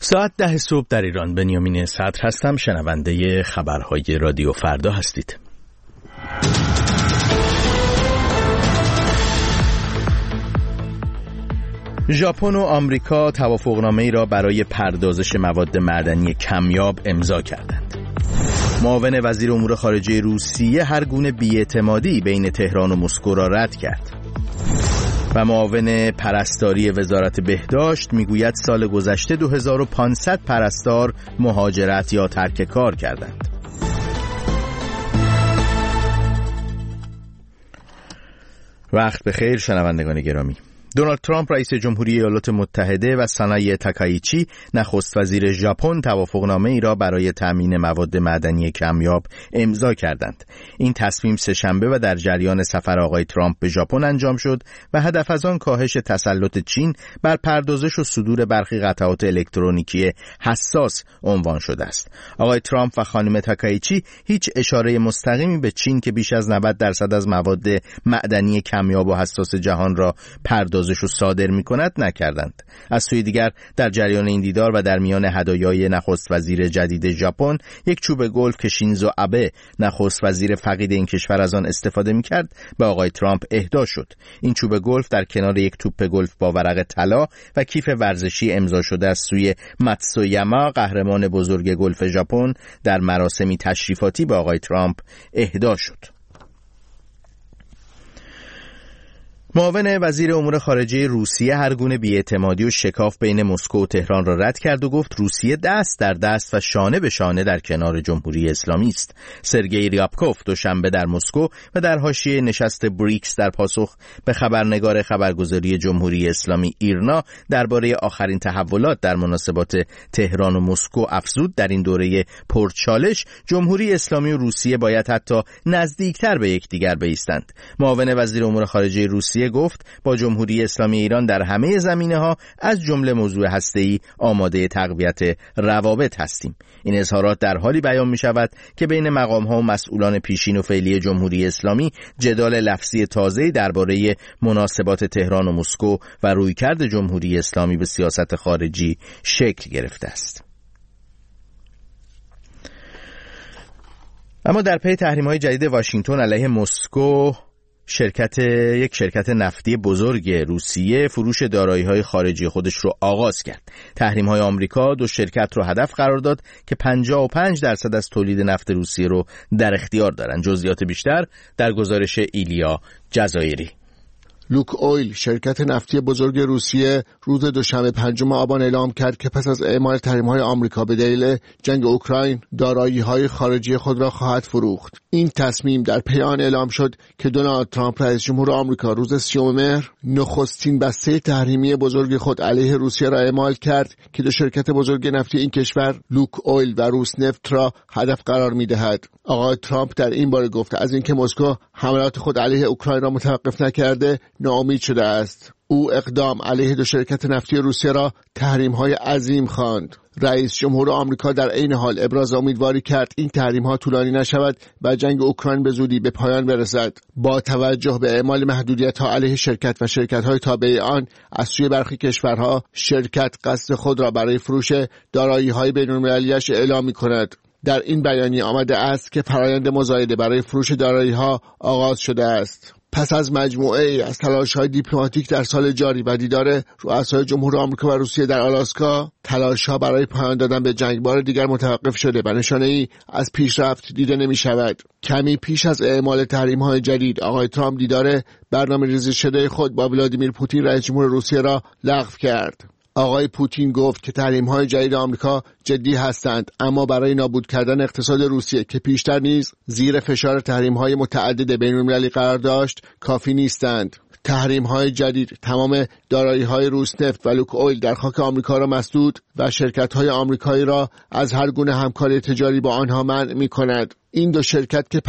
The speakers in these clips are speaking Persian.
ساعت 10 صبح در ایران. بنیامین صدر هستم، شنونده خبرهای رادیو فردا هستید. ژاپن و آمریکا توافقنامه‌ای را برای پردازش مواد معدنی کمیاب امضا کردند. معاون وزیر امور خارجه روسیه هر گونه بی‌اعتمادی بین تهران و مسکو را رد کرد. و معاون پرستاری وزارت بهداشت میگوید سال گذشته 2500 پرستار مهاجرت یا ترک کار کردند. وقت بخیر شنوندگان گرامی. دونالد ترامپ رئیس جمهوری ایالات متحده و سانای تاکایچی نخست وزیر ژاپن توافقنامه‌ای را برای تامین مواد معدنی کمیاب امضا کردند. این تصمیم سه‌شنبه و در جریان سفر آقای ترامپ به ژاپن انجام شد و هدف از آن کاهش تسلط چین بر پردازش و صدور برخی قطعات الکترونیکی حساس عنوان شده است. آقای ترامپ و خانم تاکایچی هیچ اشاره مستقیمی به چین که بیش از 90% از مواد معدنی کمیاب و حساس جهان را پردازش و صادر می‌کند نکردند. از سوی دیگر در جریان این دیدار و در میان هدایای نخست وزیر جدید ژاپن یک چوب گلف که شینزو آبه نخست وزیر فقید این کشور از آن استفاده می‌کرد به آقای ترامپ اهدا شد. این چوب گلف در کنار یک توپ گلف با ورق طلا و کیف ورزشی امضا شده از سوی ماتسویاما قهرمان بزرگ گلف ژاپن در مراسمی تشریفاتی به آقای ترامپ اهدا شد. معاون وزیر امور خارجه روسیه هر گونه بی‌اعتمادی و شکاف بین مسکو و تهران را رد کرد و گفت روسیه دست در دست و شانه به شانه در کنار جمهوری اسلامی است. سرگئی ریابکوف دوشنبه در مسکو و در حاشیه نشست بریکس در پاسخ به خبرنگار خبرگزاری جمهوری اسلامی ایرنا درباره آخرین تحولات در مناسبات تهران و مسکو افزود در این دوره پرچالش جمهوری اسلامی و روسیه باید حتی نزدیکتر به یکدیگر بایستند. معاون وزیر امور خارجه روسیه گفت با جمهوری اسلامی ایران در همه زمینه‌ها از جمله موضوع هسته‌ای آماده تقویت روابط هستیم. این اظهارات در حالی بیان می‌شود که بین مقام‌ها و مسئولان پیشین و فعلی جمهوری اسلامی جدال لفظی تازه‌ای درباره مناسبات تهران و مسکو و رویکرد جمهوری اسلامی به سیاست خارجی شکل گرفته است. اما در پی تحریم‌های جدید واشنگتن علیه مسکو یک شرکت نفتی بزرگ روسیه فروش دارایی‌های خارجی خودش رو آغاز کرد. تحریم‌های آمریکا دو شرکت رو هدف قرار داد که 55% از تولید نفت روسیه رو در اختیار دارن. جزئیات بیشتر در گزارش ایلیا جزایری. لوک اویل شرکت نفتی بزرگ روسیه روز دوشنبه 5 آبان اعلام کرد که پس از اعمال تحریم‌های آمریکا به دلیل جنگ اوکراین دارایی‌های خارجی خود را خواهد فروخت. این تصمیم در پی آن اعلام شد که دونالد ترامپ رئیس جمهور آمریکا روز 30 مهر نخستین بسته تحریمی بزرگ خود علیه روسیه را اعمال کرد که دو شرکت بزرگ نفتی این کشور لوک اویل و روسنفت را هدف قرار می‌دهد. آقای ترامپ در این باره گفت از اینکه مسکو حملات خود علیه اوکراین را متوقف نکرده ناامید شده است. او اقدام علیه دو شرکت نفتی روسیه را تحریم‌های عظیم خواند. رئیس جمهور آمریکا در عین حال ابراز امیدواری کرد این تحریم‌ها طولانی نشود و جنگ اوکراین به زودی به پایان برسد. با توجه به اعمال محدودیت‌ها علیه شرکت و شرکت‌های تابع آن از سوی برخی کشورها، شرکت قصد خود را برای فروش دارایی‌های بین‌المللی‌اش اعلام می‌کند. در این بیانیه آمده است که فرآیند مزایده برای فروش دارایی‌ها آغاز شده است. پس از مجموعه از تلاش‌های دیپلماتیک در سال جاری و دیدار رؤسای جمهور آمریکا و روسیه در آلاسکا، تلاش‌ها برای پایان دادن به جنگ بار دیگر متوقف شده و نشانه‌ای از پیشرفت دیده نمی‌شود. کمی پیش از اعمال تحریم‌های جدید، آقای ترامپ دیدار برنامه‌ریزی شده خود با ولادیمیر پوتین رئیس جمهور روسیه را لغو کرد. آقای پوتین گفت که تحریم‌های جدید آمریکا جدی هستند، اما برای نابود کردن اقتصاد روسیه که پیشتر نیز زیر فشار تحریم‌های متعدد بین‌المللی قرار داشت کافی نیستند. تحریم‌های جدید تمام دارایی‌های روسنفت و لوک اویل در خاک آمریکا را مسدود و شرکت‌های آمریکایی را از هر گونه همکاری تجاری با آنها منع می‌کند. این دو شرکت که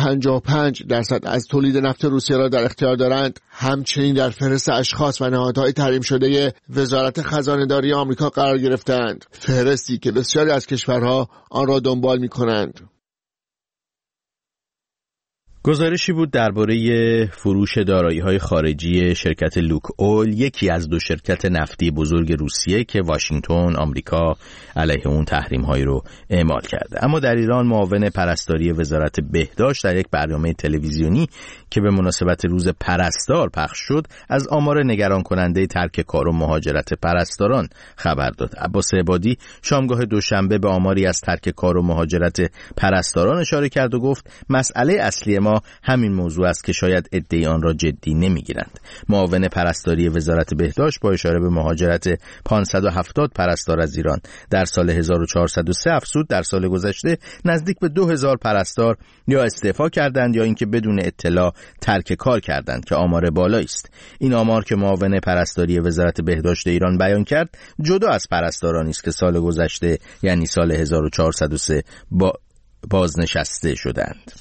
55% از تولید نفت روسیه را در اختیار دارند، همچنین در فهرست اشخاص و نهادهای تحریم شده وزارت خزانه‌داری آمریکا قرار گرفتند، فهرستی که بسیاری از کشورها آن را دنبال می‌کنند. گزارشی بود درباره فروش دارایی‌های خارجی شرکت لوک‌اول، یکی از دو شرکت نفتی بزرگ روسیه که واشنگتن آمریکا علیه اون تحریم‌هایی رو اعمال کرده. اما در ایران معاون پرستاری وزارت بهداشت در یک برنامه تلویزیونی که به مناسبت روز پرستار پخش شد از آمار نگران کننده ترک کار و مهاجرت پرستاران خبر داد. عباس عبادی شامگاه دوشنبه به آماری از ترک کار و مهاجرت پرستاران اشاره کرد و گفت مسئله اصلی ما همین موضوع است که شاید عده‌ای آن را جدی نمی‌گیرند. معاون پرستاری وزارت بهداشت با اشاره به مهاجرت 570 پرستار از ایران در سال 1403 افزود در سال گذشته نزدیک به 2000 پرستار یا استعفا کردند یا اینکه بدون اطلاع ترک کار کردند که آمار بالایی است. این آمار که معاون پرستاری وزارت بهداشت ایران بیان کرد جدا از پرستارانی است که سال گذشته یعنی سال 1403 بازنشسته شدند.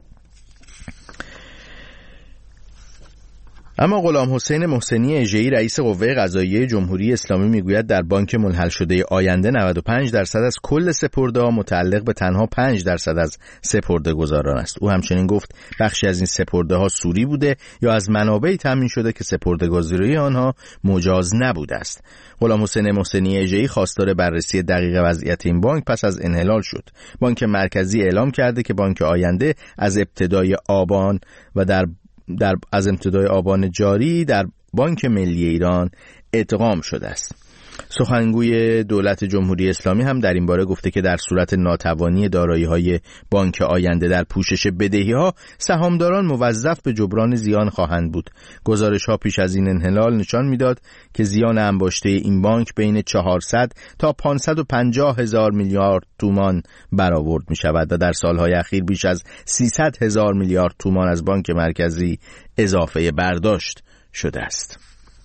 اما غلام حسین محسنی اژه‌ای رئیس قوه قضاییه جمهوری اسلامی میگوید در بانک منحل شده آینده 95% از کل سپرده‌ها متعلق به تنها 5% از سپرده‌گذاران است. او همچنین گفت بخشی از این سپرده‌ها سوری بوده یا از منابعی تامین شده که سپرده‌گذاری آنها مجاز نبوده است. غلام حسین محسنی اژه‌ای خواستار بررسی دقیق وضعیت این بانک پس از انحلال شد. بانک مرکزی اعلام کرده که بانک آینده از ابتدای آبان و از ابتدای آبان جاری در بانک ملی ایران ادغام شده است. سخنگوی دولت جمهوری اسلامی هم در این باره گفته که در صورت ناتوانی دارایی‌های بانک آینده در پوشش بدهی‌ها سهامداران موظف به جبران زیان خواهند بود. گزارش‌ها پیش از این انحلال نشان می‌داد که زیان انباشته این بانک بین 400 تا 550 هزار میلیارد تومان برآورد می‌شود و در سال‌های اخیر بیش از 300 هزار میلیارد تومان از بانک مرکزی اضافه برداشت شده است.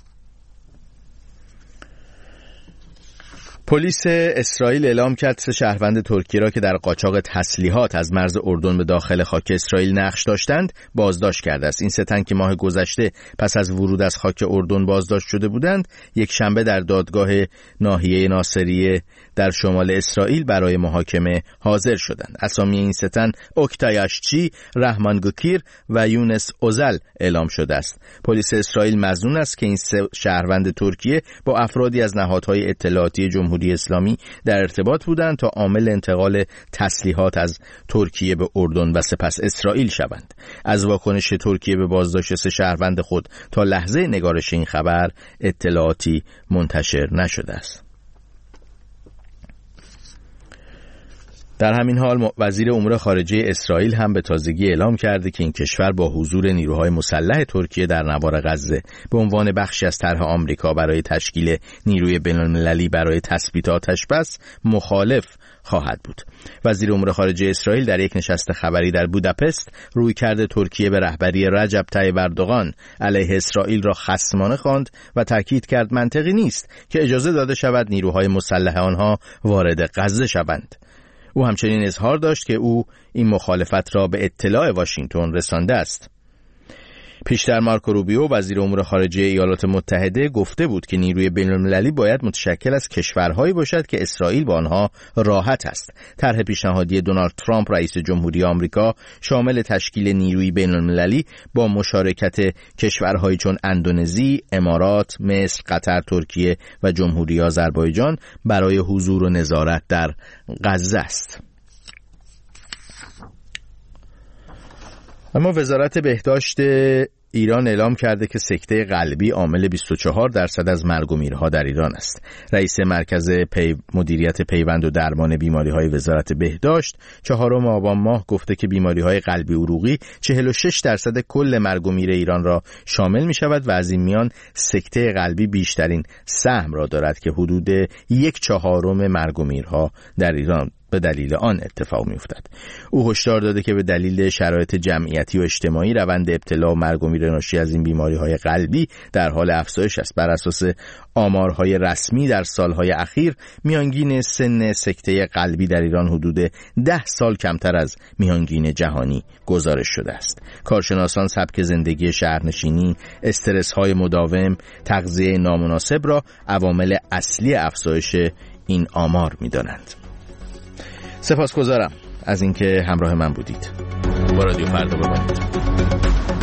پلیس اسرائیل اعلام کرد 3 شهروند ترکی را که در قاچاق تسلیحات از مرز اردن به داخل خاک اسرائیل نقش داشتند بازداشت کرده است. این 3 تن که ماه گذشته پس از ورود از خاک اردن بازداشت شده بودند، یک شنبه در دادگاه ناحیه ناصریه در شمال اسرائیل برای محاکمه حاضر شدند. اسامی این 3 تن اوکتای اشچی، رحمان گوکیر و یونس اوزل اعلام شده است. پلیس اسرائیل مظنون است که این 3 شهروند ترکیه با افرادی از نهادهای اطلاعاتی جمهوری اسلامی در ارتباط بودند تا عامل انتقال تسلیحات از ترکیه به اردن و سپس اسرائیل شوند. از واکنش ترکیه به بازداشت 3 شهروند خود تا لحظه نگارش این خبر اطلاعاتی منتشر نشده است. در همین حال وزیر امور خارجه اسرائیل هم به تازگی اعلام کرده که این کشور با حضور نیروهای مسلح ترکیه در نوار غزه به عنوان بخشی از طرح آمریکا برای تشکیل نیروی بین‌المللی برای تثبیت آتش‌بس مخالف خواهد بود. وزیر امور خارجه اسرائیل در یک نشست خبری در بوداپست رویکرد ترکیه به رهبری رجب طیب اردوغان علیه اسرائیل را خصمانه خواند و تاکید کرد منطقی نیست که اجازه داده شود نیروهای مسلح آنها وارد غزه شوند. او همچنین اظهار داشت که او این مخالفت را به اطلاع واشنگتن رسانده است. پیشتر مارکو روبیو وزیر امور خارجه ایالات متحده گفته بود که نیروی بین‌المللی باید متشکل از کشورهایی باشد که اسرائیل با آنها راحت است. طرح پیشنهادی دونالد ترامپ رئیس جمهوری آمریکا شامل تشکیل نیروی بین‌المللی با مشارکت کشورهایی چون اندونزی، امارات، مصر، قطر، ترکیه و جمهوری آذربایجان برای حضور و نظارت در غزه است. اما وزارت بهداشت ایران اعلام کرده که سکته قلبی عامل 24% از مرگ و میرها در ایران است. رئیس مرکز مدیریت پیوند و درمان بیماری‌های وزارت بهداشت 4 آبان ماه گفته که بیماری‌های قلبی عروقی 46% کل مرگ و میر ایران را شامل می‌شود و از این میان سکته قلبی بیشترین سهم را دارد که حدود 1/4 مرگ و میرها در ایران به دلیل آن اتفاق می‌افتد. او هشدار داده که به دلیل شرایط جمعیتی و اجتماعی روند ابتلا و مرگ و میر ناشی از این بیماری‌های قلبی در حال افزایش است. بر اساس آمارهای رسمی در سالهای اخیر میانگین سن سکته قلبی در ایران حدود 10 سال کمتر از میانگین جهانی گزارش شده است. کارشناسان سبک زندگی شهرنشینی، استرس‌های مداوم، تغذیه نامناسب را عوامل اصلی افزایش این آمار می‌دانند. سپاسگزارم از اینکه همراه من بودید. با رادیو فردا ببینید.